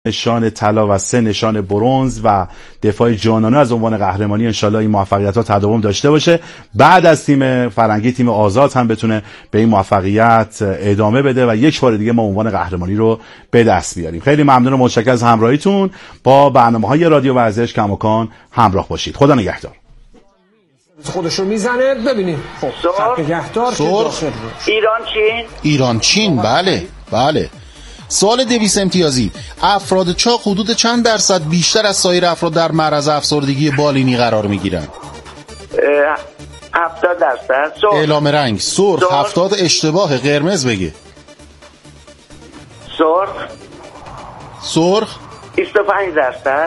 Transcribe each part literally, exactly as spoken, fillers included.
نشان طلا و سه نشان برنز و دفاع جانانه از عنوان قهرمانی. انشالله این موفقیت‌ها تداوم داشته باشه، بعد از تیم فرنگی تیم آزاد هم بتونه به این موفقیت ادامه بده و یک بار دیگه ما عنوان قهرمانی رو به دست بیاریم. خیلی ممنون و متشکرم از همراهیتون. با برنامه‌های رادیو ورزش کماکان همراه باشید. خدا نگهدار. خودشو میزنه ببینید. خب خط نگهدار که داخل رو ایران چین ایران چین بله بله. سوال دویست امتیازی: افراد چاق حدود چند درصد بیشتر از سایر افراد در معرض افسردگی بالینی قرار میگیرن؟ هفتاد درصد. سرخ. اعلام رنگ: سرخ. هفتاد اشتباه. قرمز بگه. سرخ. سرخ. بیست و پنج درصد.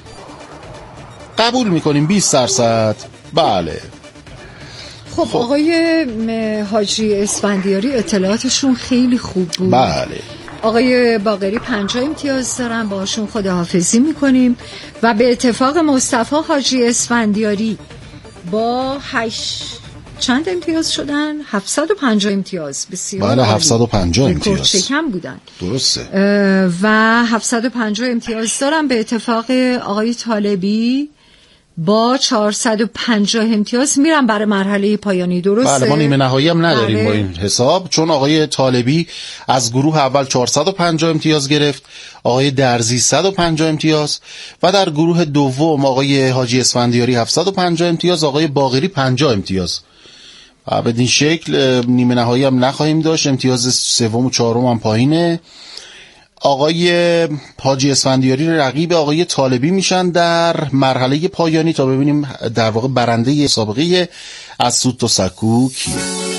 قبول میکنیم بیست درصد. بله. خب, خب آقای حاجی اسفندیاری اطلاعاتشون خیلی خوب بود. بله. آقای باقری پنجاه امتیاز دارن، باشون خداحافظی میکنیم و به اتفاق مصطفی حاجی اسفندیاری با هشت چند امتیاز شدن؟ هفتصد و پنجاه امتیاز. بسیار بله هفتصد و پنجاه امتیاز. شکم بودن. درسته. و هفتصد و پنجاه امتیاز دارن به اتفاق آقای طالبی با چهارصد و پنجاه امتیاز میرن برای مرحله پایانی. درسته؟ بله ما نیمه نهایی هم نداریم بله. با این حساب، چون آقای طالبی از گروه اول چهارصد و پنجاه امتیاز گرفت، آقای درزی صد و پنجاه امتیاز و در گروه دوم آقای حاجی اسفندیاری هفتصد و پنجاه امتیاز، آقای باقری پنجاه امتیاز. و بدین شکل نیمه نهایی هم نخواهیم داشت. امتیاز سوم و چهارم هم پایینه. آقای حاجی اسفندیاری رقیب آقای طالبی میشن در مرحله پایانی تا ببینیم در واقع برنده سابقه از سود تا سکو کیه.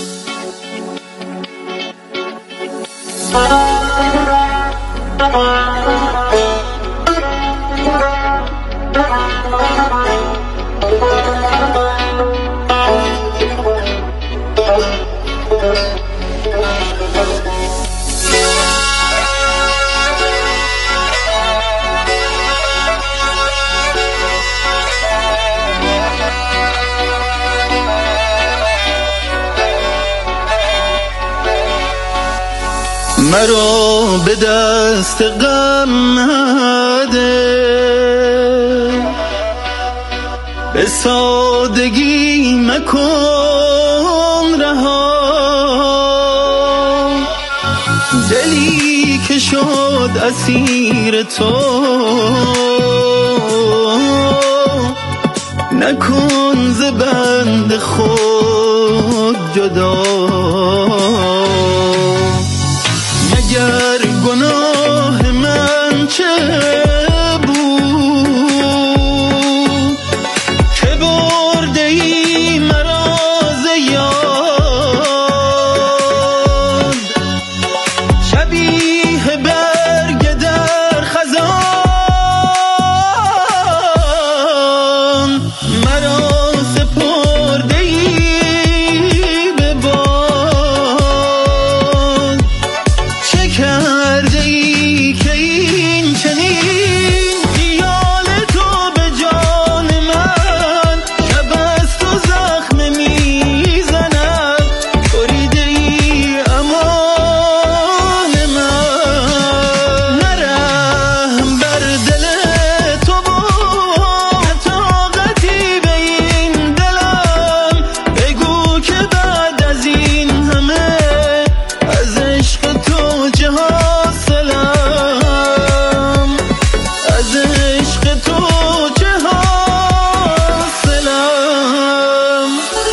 مرا به دست غم مده، به سادگی مکن رها، دلی که شد اسیر تو نکن ز بند خود جدا. اگر گناه من چه بود که برده ای مرا ز یاد، شبیه برگ در خزان مرا سپرده ای به باد. کرده ای که این چنین خیال تو به جان من، شب از تو زخم میزند بریده ای امان من. نرحم بر دل تو بود طاقتی به این دلم، بگو که بعد از این همه از عشق تو چه حاصلم، از عشق تو چه حاصلم.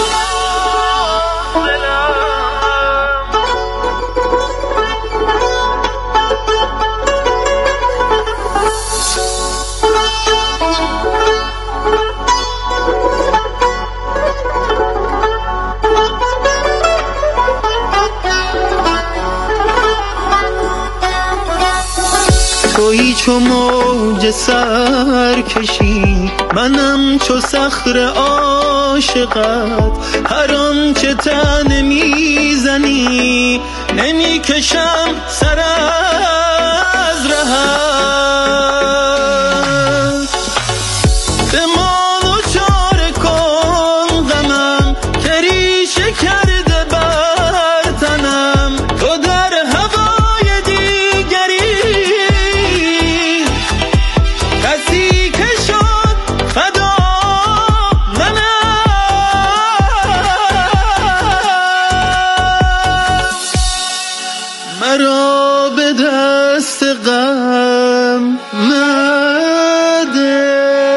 تویی چو موج سرکشی، منم چو صخره عاشقت، هر آن چه تن میزنی نمیکشم سر از رهت. به مان و چاره کن غمم که ریشه کرده بر تنم، تو در هوای دیگری دلم نده.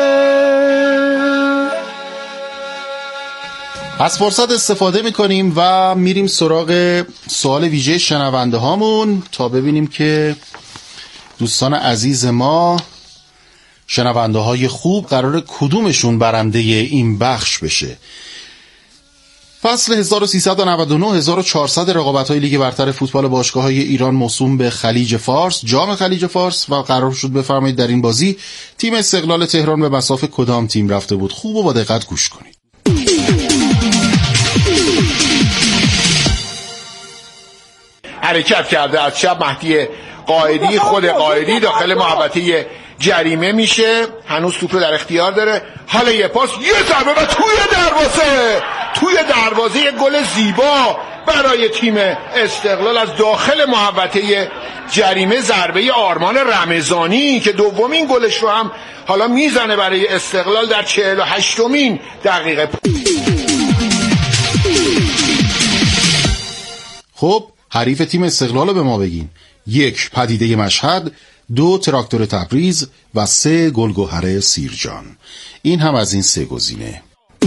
از فرصت استفاده میکنیم و میریم سراغ سوال ویژه شنونده هامون تا ببینیم که دوستان عزیز ما، شنونده های خوب، قرار کدومشون برنده این بخش بشه. فصل هزار و سیصد و نود و نه هزار و چهارصد رقابت‌های لیگ برتر فوتبال باشگاه‌های ایران موسوم به خلیج فارس، جام خلیج فارس، و قرار شد بفرمایید در این بازی تیم استقلال تهران به مصاف کدام تیم رفته بود. خوب و با دقت گوش کنید. حرکت کرده از چپ مهدی قائدی، خود قائدی داخل محوطه جریمه میشه، هنوز توپ در اختیار داره، حالا یه پاس، یه ضربه و توی دروازه، توی دروازه یه گل زیبا برای تیم استقلال از داخل محوطه جریمه. ضربه آرمان رمضانی که دومین گلش رو هم حالا میزنه برای استقلال در چهل و هشتمین دقیقه. خب حریف تیم استقلال رو به ما بگین. یک، پدیده مشهد، دو، تراکتور تبریز و سه، گلگهر سیرجان. این هم از این سه گزینه.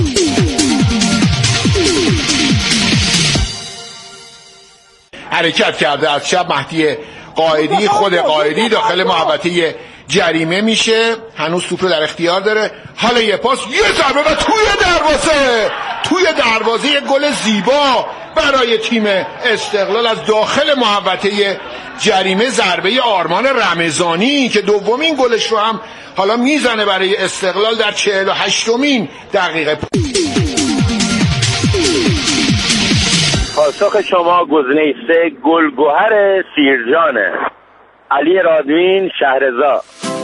حرکت کرده از چپ مهدی قائدی، خود قائدی داخل محوطه جریمه میشه، هنوز توپ در اختیار داره، حالا یه پاس، یه ضربه و توی دروازه، توی دروازه یه گل زیبا برای تیم استقلال از داخل محوطه جریمه. ضربه آرمان رمضانی که دومین گلش رو هم حالا میزنه برای استقلال در چهل و هشتمین دقیقه. پاسخ شما گزینه سه، گلگهر سیرجانه. علی رادوین، شهرزاد.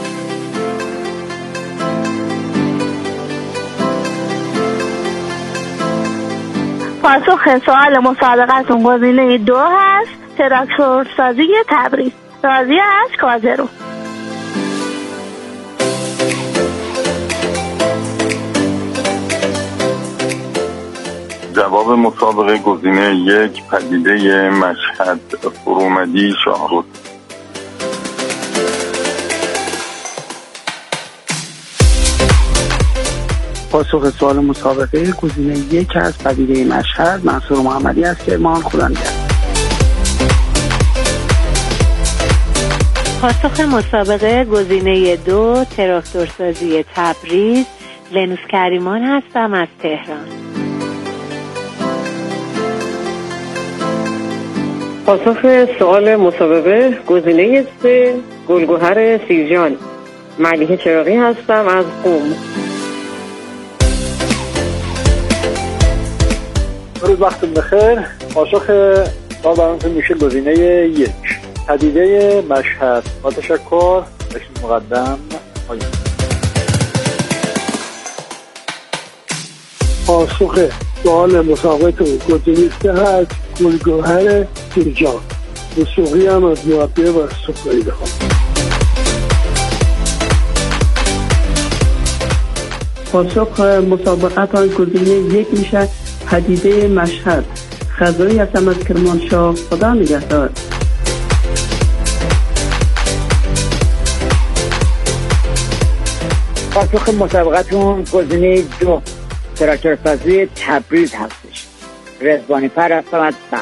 پاسخ سوال مسابقتون گزینه دو هست، تراکتور سازی تبریز. راضی هست کازرو. جواب مسابقه گزینه یک، پدیده مشهد، فرومدی شاهرود. پاسخ سوال مسابقه گزینه یک از پدیده مشهد، منصور محمدی از کرمان. خدا نگهدار. پاسخ مسابقه گزینه دو، تراکتورسازی تبریز. لنوس کریمان هستم از تهران. پاسخ سوال مسابقه گزینه سه، گلگهر سیرجان. ملیحه چراغی هستم از قم. روز وقت بخیر. پاسخ سوال براتون میشه گزینه یک، پدیده مشهد. با تشکر. بخش مقدم آید. پاسخ سوال مسابقه گزینه سه هست، گلگهر سیرجان. موسیقی هم از مربی و سفریده ها. پاسخ مسابقتان گزینه یک میشه، پدیده مشهد. خضایی هستم از کرمانشاه. خدا نگهدار. پاسخ مسابقتون گزینه دو، تراکتورسازی تبریز هستش. رزوانی پر هستم از سم.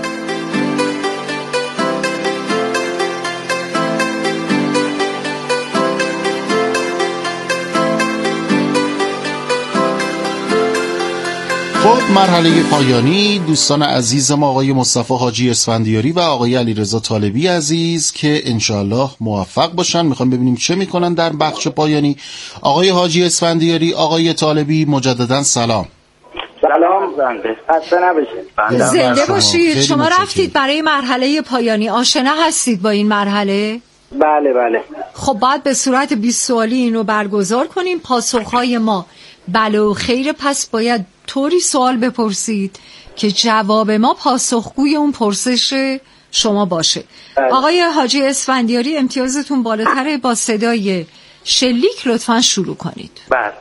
خب مرحله پایانی. دوستان عزیز ما آقای مصطفی حاجی اسفندیاری و آقای علیرضا طالبی عزیز که انشالله موفق باشن، میخوام ببینیم چه میکنن در بخش پایانی. آقای حاجی اسفندیاری، آقای طالبی، مجددا سلام. سلام زنده، خسته نباشید. زنده باشید. شما رفتید برای مرحله پایانی، آشنا هستید با این مرحله؟ بله بله. خب باید به صورت بیست سوالی اینو برگزار کنیم. پاسخهای ما بله و خیر، پس باید طوری سوال بپرسید که جواب ما پاسخگوی اون پرسش شما باشه. بله. آقای حاجی اسفندیاری امتیازتون بالاتره، با صدای شلیک لطفاً شروع کنید. بله.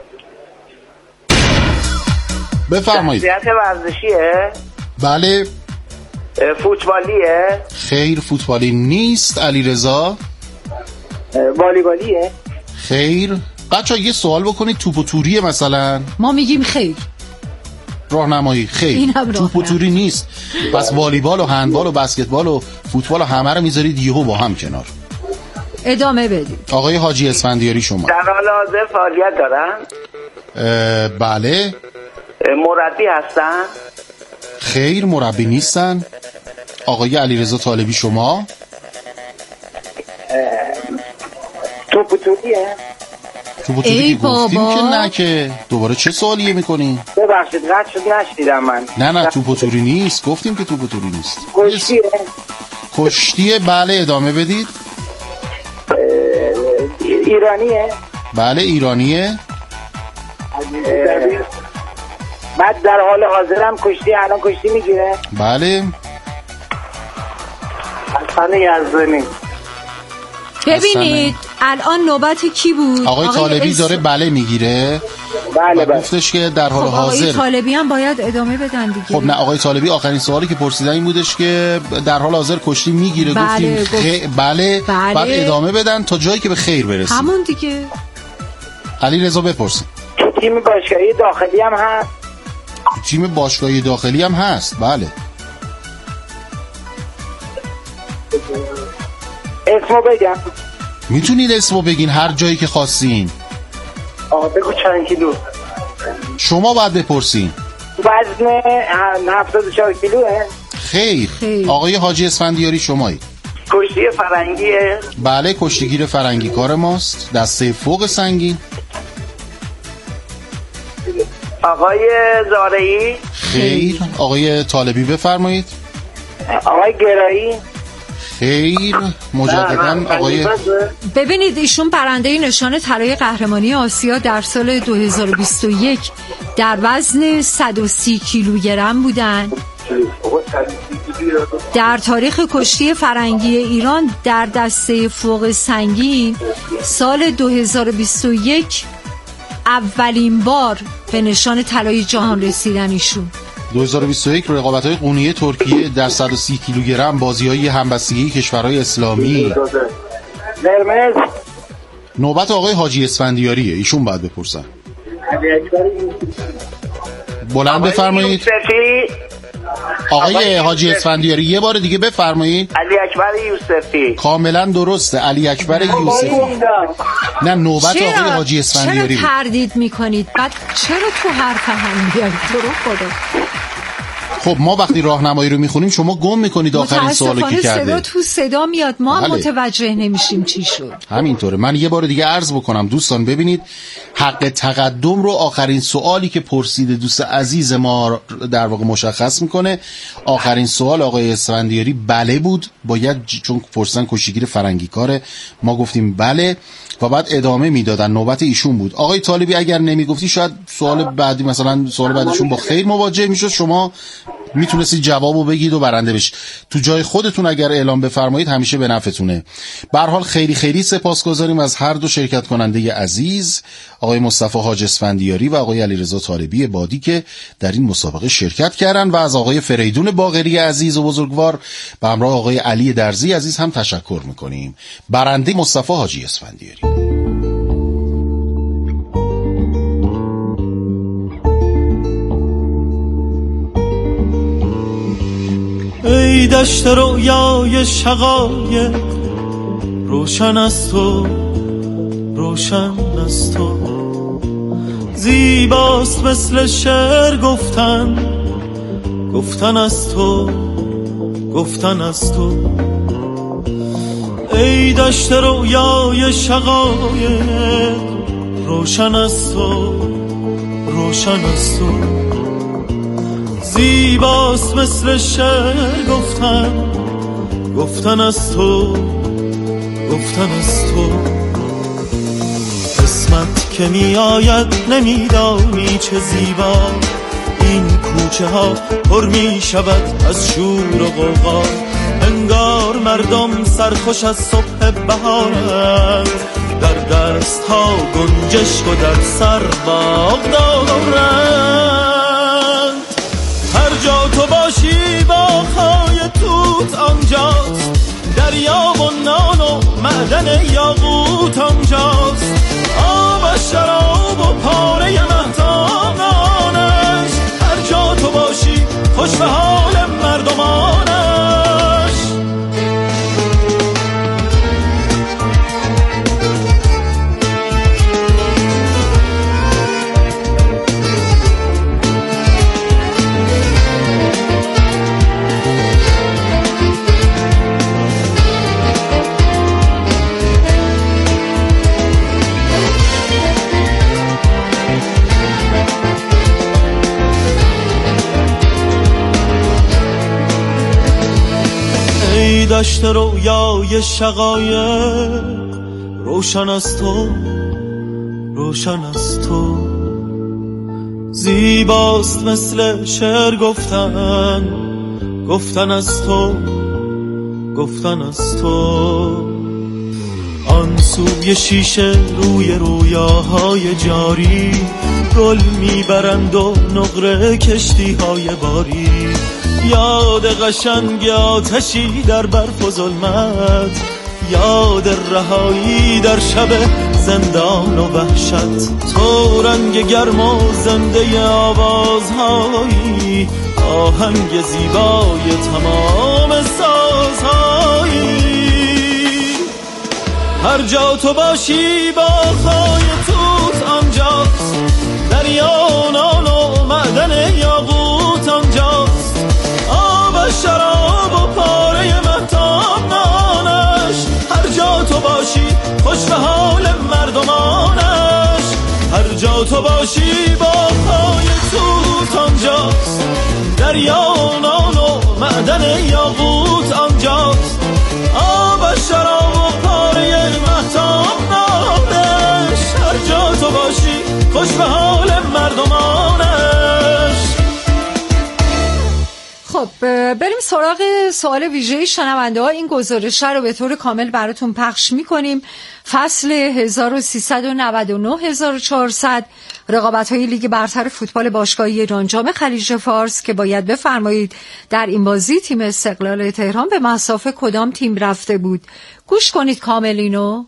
بفرمایید. شخصیت ورزشیه؟ بله. فوتبالیه؟ خیر فوتبالی نیست. علیرضا؟ والیبالیه؟ خیر. بچه ها یه سوال بکنید، توپ و توریه مثلا؟ ما میگیم خیر. راهنمایی خیر. توپ و توری نیست. پس والیبال و هندبال و بسکتبال و فوتبال و همه رو میذارید یهو با هم کنار. ادامه بدید. آقای حاجی اسفندیاری شما در حال حاضر فعالیت دارن؟ بله. مربی هستن؟ خیر، مربی نیستن. آقای علیرضا طالبی شما توپ و توریه؟ توپ و توری گفتیم که نه که. دوباره چه سوالیه میکنین؟ ببخشید قطع شد نشنیدم من. نه نه توپ و توری نیست، گفتیم که توپ و توری نیست. کشتیه؟ کشتیه بله، ادامه بدید. ایرانیه؟ بله ایرانیه. بعد در حال حاضرم کشتی الان کشتی میگیره؟ بله. حسن یزدانی. ببینید الان نوبت کی بود؟ آقای, آقای طالبی اس... داره بله میگیره. بله بله. گفتش که در حال خب حاضر. آقای طالبی هم باید ادامه بدن دیگه. خب نه آقای طالبی آخرین سوالی که پرسیدن این بودش که در حال حاضر کشتی میگیره. بله گفتیم گفت... خ... بله. بله بعد ادامه بدن تا جایی که به خیر برسیم. همون دیگه. علی رضا بپرسید. تو تیم باشگاهی داخلی هم هست؟ تیم باشگاهی داخلی هم هست بله. اسمو بگم؟ میتونید اسمو بگین هر جایی که خواستین. آه بگو چند کیلو؟ شما باید بپرسین. وزن هفتاد و چهار کیلوه؟ خیر. خیر. آقای حاجی اسفندیاری شمایی. کشتی فرنگیه؟ بله کشتیگیر فرنگی کار ماست. دسته فوق سنگین. آقای زارعی؟ خیر. آقای طالبی بفرمایید. آقای گرایی؟ خیر. مجدداً آقای ببینید ایشون برنده نشان طلای قهرمانی آسیا در سال دو هزار و بیست و یک در وزن صد و سی کیلوگرم بودن. در تاریخ کشتی فرنگی ایران در دسته فوق سنگین سال دو هزار و بیست و یک اولین بار به نشان طلای جهان رسیدن ایشون. دو هزار و بیست و یک رقابت‌های قونیه ترکیه در صد و سی کیلوگرم، بازی‌های همبستگی کشورهای اسلامی. نوبت آقای حاجی اسفندیاریه، ایشون باید بپرسن. بلند بفرمایید. آقای حاجی اسفندیاری یه بار دیگه بفرمایید. علی اکبر یوسفی. کاملا درسته، علی اکبر یوسفی. نه نوبت آقای حاجی اسفندیاری. چرا تردید میکنید؟ بعد چرا تو حرف هم بیایید؟ تو رو خدا. خب ما وقتی راهنمایی رو میخونیم شما گم میکنید آخرین سوالو که کرده. صدا تو صدا میاد، ما هم متوجه نمیشیم چی شد. همینطوره. من یه بار دیگه عرض بکنم دوستان، ببینید حق تقدم رو آخرین سوالی که پرسیده دوست عزیز ما در واقع مشخص میکنه. آخرین سوال آقای اسفندیاری بله بود، باید چون پرسیدن کشتیگیر فرنگی کاره، ما گفتیم بله و بعد ادامه میدادن. نوبت ایشون بود. آقای طالبی اگر نمیگفتی شاید سوال بعدی مثلا سوال بعدشون با خیر مواجه میشد، شما میتونستید جوابو بگید و برنده بشید. تو جای خودتون اگر اعلام بفرمایید همیشه به نفعتونه. به هر حال خیلی خیلی سپاسگزاریم از هر دو شرکت کننده عزیز، آقای مصطفی حاج اسفندیاری و آقای علیرضا طالبی بادی که در این مسابقه شرکت کردن و از آقای فریدون باقری عزیز و بزرگوار به همراه آقای علی درزی عزیز هم تشکر میکنیم. برنده مصطفی حاجی اسفندیاری. ای دشت رویای شقایق روشن از تو، روشن از تو، زیباست مثل شعر گفتن، گفتن از تو، گفتن از تو. ای دشت رویای شقایق روشن از تو، روشن از تو، زیباست مثل شعر گفتن، گفتن از تو، گفتن از تو. قسمت که می آید نمیدانی چه زیبا، این کوچه ها پر می شود از شور و غوغا، انگار مردم سرخوش از صبح بهارند، در دست ها گنجشک و در سر باغ دارند. هر جا تو باشی باغ‌های توت آنجاست، در دریا و نان و معدن یاقوت آنجاست، آب و شراب و پاره مهتاب نانش، هر جا تو باشی خوش به حال مردمانش. دشت رویای شقایق روشن از تو، روشن از تو، زیباست مثل شعر گفتن، گفتن از تو، گفتن از تو. آن سوی شیشه روی رویاهای جاری، گل میبرند و نقره کشتی های باری. یاد قشنگ آتشی در برف و ظلمت، یاد رهایی در شب زندان و وحشت. تو رنگ گرم و زنده آوازهایی، آهنگ زیبای تمام سازهایی. هر جا تو باشی باغ‌های توت آنجاست، دریا نان و معدن یاقوت آنجاست، آب شراب و پاره مهتاب نانش، هر جا تو باشی خوش به حال مردمانش. هر جا تو باشی باغ‌های توت آنجاست، دریا نان و معدن یاقوت آنجاست، آب شراب و پاره مهتاب نانش، هر جا تو باشی خوش به حال مردمانش. خب بریم سراغ سوال ویژه شنونده ها. این گزارش رو به طور کامل براتون پخش میکنیم. فصل هزار و سیصد و نود و نه هزار و چهارصد رقابت های لیگ برتر فوتبال باشگاهی ایران جام خلیج فارس که باید بفرمایید در این بازی تیم استقلال تهران به مصاف کدام تیم رفته بود. گوش کنید کامل اینو.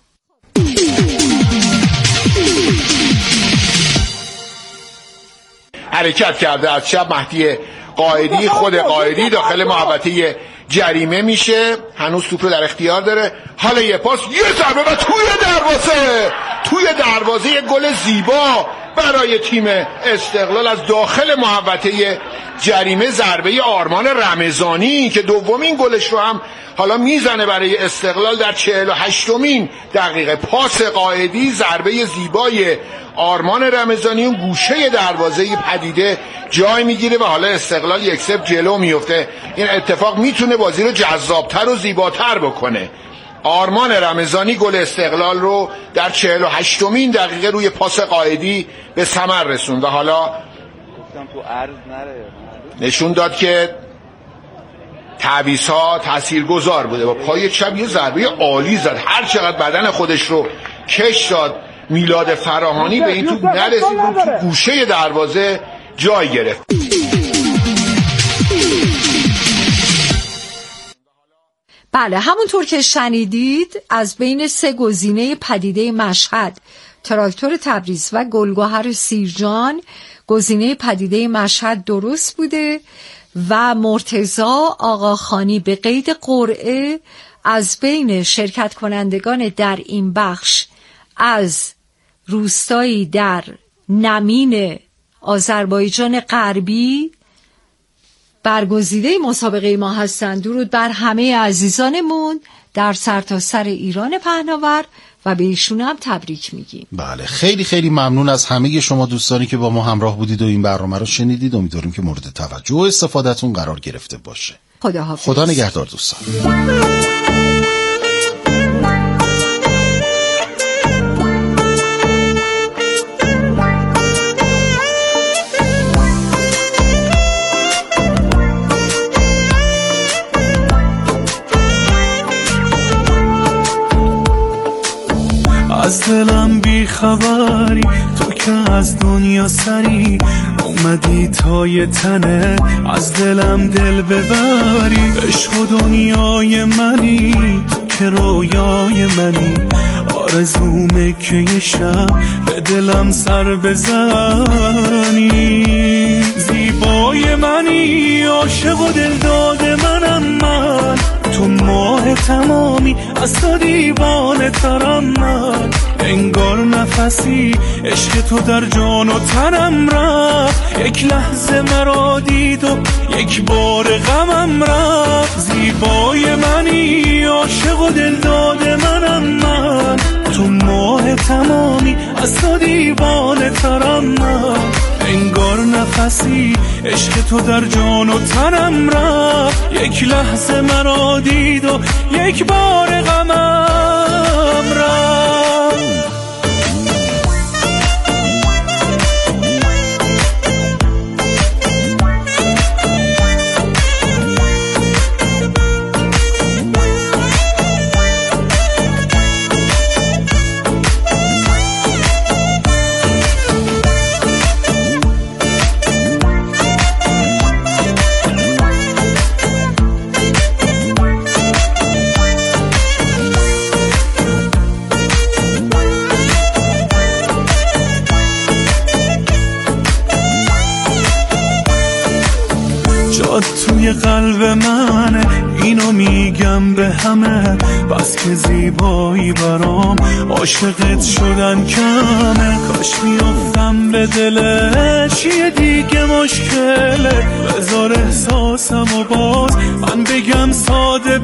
حرکت کرده از شب مهدی قائدی، خود قائدی داخل محوطه جریمه میشه، هنوز توپ رو در اختیار داره. حالا یه پاس، یه ضربه و توی دروازه، توی دروازه یه گل زیبا برای تیم استقلال از داخل محوطه جریمه. ضربه آرمان رمضانی که دومین گلش رو هم حالا میزنه برای استقلال در چهل و هشتمین دقیقه. پاس قائدی، ضربه زیبای آرمان رمضانی اون گوشه دروازه پدیده جای میگیره و حالا استقلال یک صفر جلو میفته. این اتفاق میتونه بازی رو جذابتر و زیباتر بکنه. آرمان رمضانی گل استقلال رو در چهل و هشتمین دقیقه روی پاس قائدی به ثمر رسوند و حالا نشون داد که تعویض‌ها تاثیرگذار بوده. با پای چپ یه ضربه عالی زد، هر چقدر بدن خودش رو کش داد میلاد فراهانی به این توپ نرسید و تو گوشه دروازه جای گرفت. بله، همونطور که شنیدید از بین سه گزینه پدیده مشهد، تراکتور تبریز و گلگهر سیرجان، گزینه پدیده مشهد درست بوده و مرتضی آقاخانی به قید قرعه از بین شرکت کنندگان در این بخش از روستایی در نمین آذربایجان غربی برگزیده مسابقه ما هستند. درود بر همه عزیزانمون در سرتاسر ایران پهناور و به ایشون هم تبریک میگیم. بله، خیلی خیلی ممنون از همه شما دوستانی که با ما همراه بودید و این برنامه رو شنیدید. امیدواریم که مورد توجه و استفادهتون قرار گرفته باشه. خداحافظ. خدا نگهدار دوستان. از دلم بی خبری، تو که از دنیا سری اومدی تا یه تنه از دلم دل ببری. عشق و دنیای منی، تو که رویای منی، آرزومه که یه شب به دلم سر بزنی. زیبای منی، عاشق و دلداد منم من، تو ماه تمامی از تو دیوانه ترم من. انگار نفسی عشق تو در جان و تنم رفت، یک لحظه مرا دید و یک بار غمم رفت. زیبای منی، عاشق و دلداد منم من، تو ماه تمامی از تو دیوانه ترم من. انگار نفسی عشق تو در جان و تنم رفت، یک لحظه مرا دید و یک بار غمم رفت. توی قلب منه، اینو میگم به همه، بس که زیبایی برام عاشقت شدن کمه. کاش میافتم به دلش، یه دیگه مشکله، بذار احساسم و باز من بگم ساده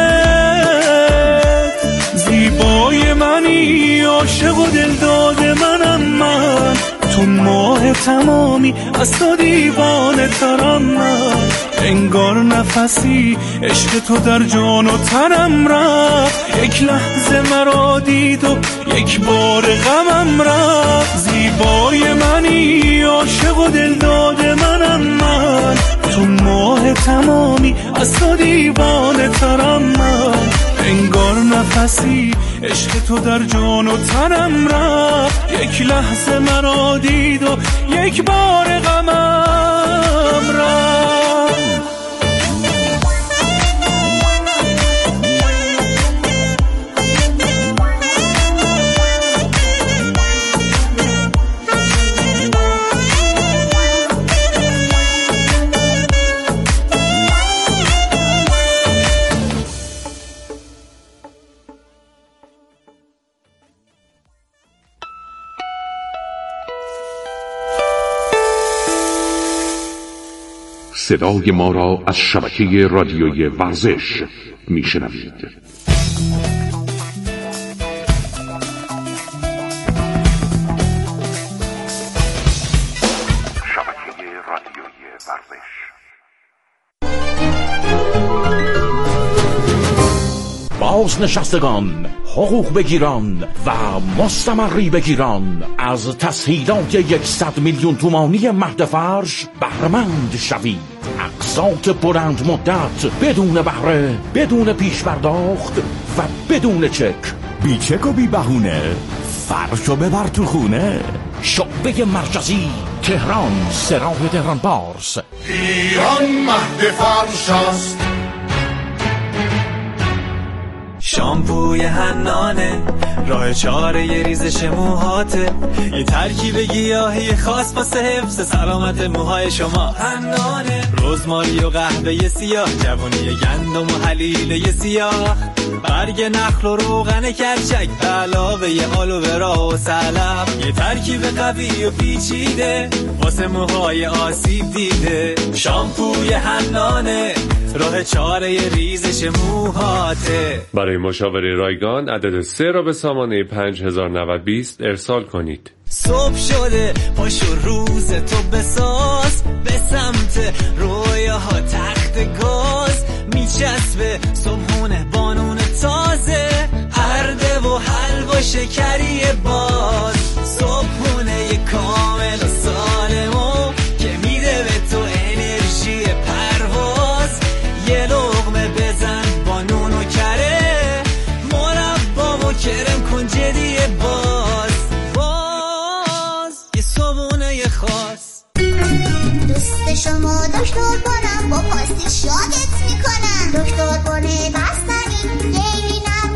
بهت. زیبای منی، عاشق و دلداد منم من، تو ماه تمامی از تو دیوانه ترم من. انگار نفسی عشق تو در جان و تنم رفت، یک لحظه مرا دید و یک بار غمم رفت. زیبای منی، عاشق و دلداد منم من، تو ماه تمامی از تو دیوانه ترم من. انگار نفسی عشق تو در جان و تنم رفت، یک لحظه مرا دید و یک بار غمم رفت. صدای ما را از شبکه رادیوی ورزش میشنوید. شبکه رادیوی ورزش. بازنشستگان، حقوق بگیران و مستمری بگیران از تسهیلات یکصد میلیون تومانی مهد فرش بهره‌مند شوید. اقساط بلند مدت بدون بهره، بدون پیش پرداخت و بدون چک. بی چک و بی بهونه، فرشو ببر تو خونه. شعبه مرکزی تهران، سراغ تهران بارس. ایران مهد فرش است. شامپوی حنانه، راه چاره یه ریزش موهاته، یه ترکیب گیاهی خاص واسه حفظ سلامت موهای شما. حنانه، رزماری و قهوه سیاه، جوونی گندم و حلیله سیاه، برگ نخل و روغن کرچک، علاوه آلوورا و سلب، یه ترکیب قوی و پیچیده واسه موهای آسیب دیده. شامپوی حنانه، راه چاره ریزش موهاته. برای مشاوره رایگان عدد سه را به سامانه پنج هزار و نود بیست ارسال کنید. صبح شده پاشو روز تو بساز، به سمت رویاها تخت گاز، میچسبه صبحونه بانون تازه، ارده و حلوا شکری باز، صبحونه کامل و سالمو که میده به تو انرژی پرواز. یه لقمه بزن با نون و کره، مربا و کرم کن جدی باز، باز یه صبحونه یه خاص. دوست شما دکتر بارم با پاستیل شادت میکنم، دکتر باره بستنی، گیری نم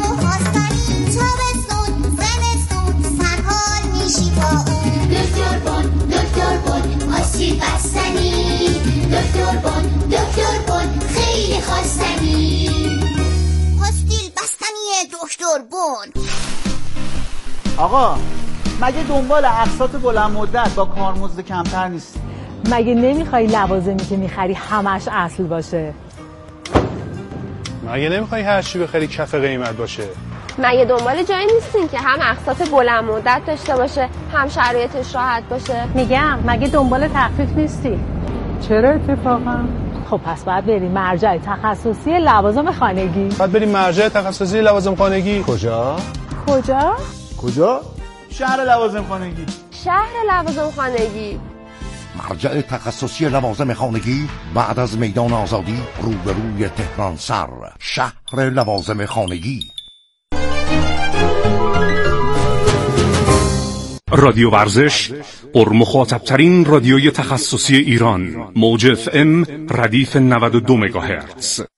آقا مگه دنبال اقساط بلند مدت با کارمزد کمتر نیستی؟ مگه نمیخوای لوازمی که میخری همش اصل باشه؟ مگه نمیخوای هر چی بخری کف قیمت باشه؟ مگه دنبال جایی نیستین که هم اقساط بلند مدت داشته باشه هم شرایطش راحت باشه؟ میگم مگه دنبال تخفیف نیستی؟ چرا اتفاقا؟ خب پس باید بریم مرجع تخصصی لوازم خانگی. باید بریم مرجع تخصصی لوازم خانگی. کجا؟ کجا؟ کجا؟ شهر لوازم خانگی. شهر لوازم خانگی. مرجع تخصصی لوازم خانگی بعد از میدان آزادی روبروی تهران سر، شهر لوازم خانگی. رادیو ورزش، پرمخاطبترین رادیوی تخصصی ایران، موج اف ام ردیف نود و دو مگاهرتز.